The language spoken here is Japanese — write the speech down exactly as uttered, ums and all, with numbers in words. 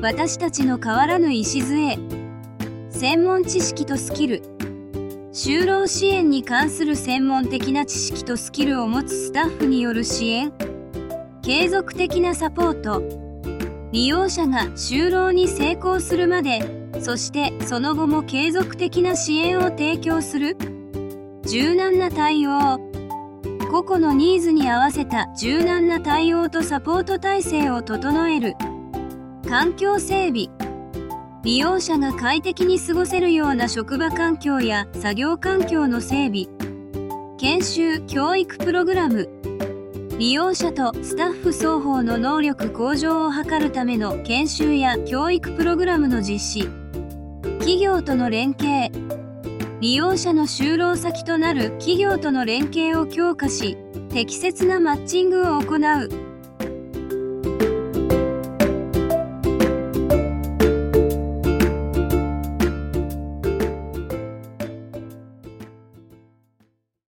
私たちの変わらぬ礎。専門知識とスキル。就労支援に関する専門的な知識とスキルを持つスタッフによる支援。継続的なサポート。利用者が就労に成功するまで、そしてその後も継続的な支援を提供する。柔軟な対応。個々のニーズに合わせた柔軟な対応とサポート体制を整える。環境整備。利用者が快適に過ごせるような職場環境や作業環境の整備。研修・教育プログラム。利用者とスタッフ双方の能力向上を図るための研修や教育プログラムの実施。企業との連携。利用者の就労先となる企業との連携を強化し、適切なマッチングを行う。